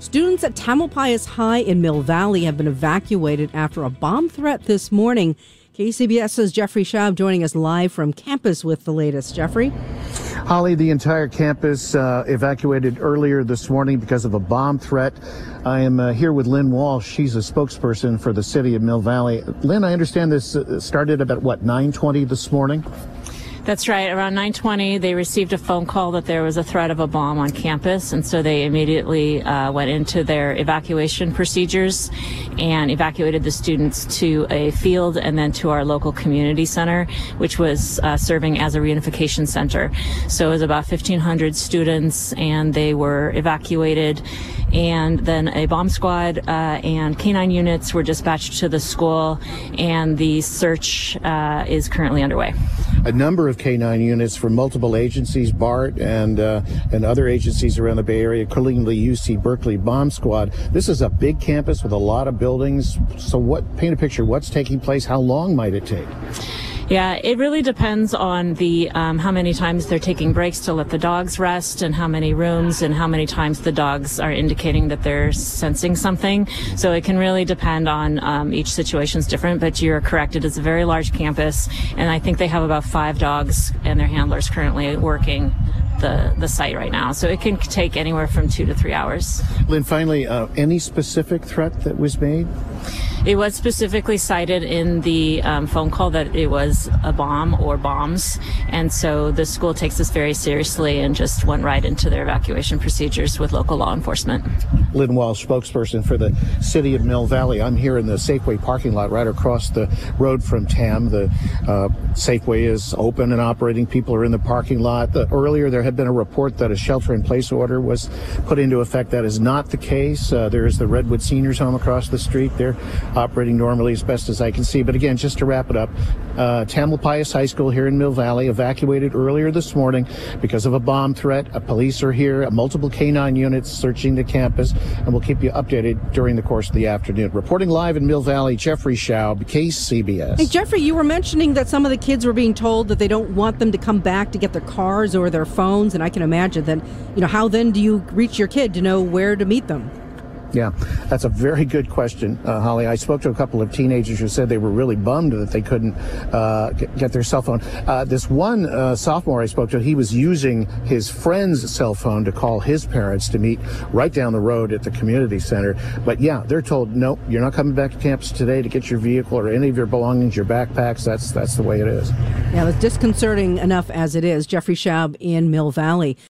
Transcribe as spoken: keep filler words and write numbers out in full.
Students at Tamalpais High in Mill Valley have been evacuated after a bomb threat this morning. KCBS's Jeffrey Schaub joining us live from campus with the latest. Jeffrey? Holly, the entire campus uh, evacuated earlier this morning because of a bomb threat. I am uh, here with Lynn Walsh. She's a spokesperson for the city of Mill Valley. Lynn, I understand this uh, started about, what, nine twenty this morning? That's right. Around nine twenty, they received a phone call that there was a threat of a bomb on campus, and so they immediately uh, went into their evacuation procedures and evacuated the students to a field and then to our local community center, which was uh, serving as a reunification center. So it was about fifteen hundred students, and they were evacuated, and then a bomb squad uh, and canine units were dispatched to the school, and the search uh, is currently underway. A number of K nine units from multiple agencies, BART and uh, and other agencies around the Bay Area, including the U C Berkeley Bomb Squad. This is a big campus with a lot of buildings. So what, paint a picture, what's taking place? How long might it take? Yeah, it really depends on the um, how many times they're taking breaks to let the dogs rest, and how many rooms, and how many times the dogs are indicating that they're sensing something. So it can really depend on um, each situation's different, but you're correct. It is a very large campus, and I think they have about five dogs and their handlers currently working the, the site right now. So it can take anywhere from two to three hours. Lynn, finally, uh, any specific threat that was made? It was specifically cited in the um, phone call that it was a bomb or bombs, and so the school takes this very seriously and just went right into their evacuation procedures with local law enforcement. Lynn Walsh, spokesperson for the city of Mill Valley. I'm here in the Safeway parking lot right across the road from Tam. The uh, Safeway is open and operating. People are in the parking lot. The, earlier, there had been a report that a shelter-in-place order was put into effect. That is not the case. Uh, there is the Redwood Seniors Home across the street. They're operating normally as best as I can see. But again, just to wrap it up, uh, Tamalpais High School here in Mill Valley evacuated earlier this morning because of a bomb threat. Uh, police are here, multiple K nine units searching the campus, and we'll keep you updated during the course of the afternoon. Reporting live in Mill Valley, Jeffrey Schaub, K C B S. Hey, Jeffrey, you were mentioning that some of the kids were being told that they don't want them to come back to get their cars or their phones, and I can imagine that, you know, how then do you reach your kid to know where to meet them? Yeah, that's a very good question, uh, Holly. I spoke to a couple of teenagers who said they were really bummed that they couldn't uh, get, get their cell phone. Uh, this one uh, sophomore I spoke to, he was using his friend's cell phone to call his parents to meet right down the road at the community center. But yeah, they're told, no, you're not coming back to campus today to get your vehicle or any of your belongings, your backpacks. That's, that's the way it is. Yeah, it's disconcerting enough as it is. Jeffrey Schaub in Mill Valley.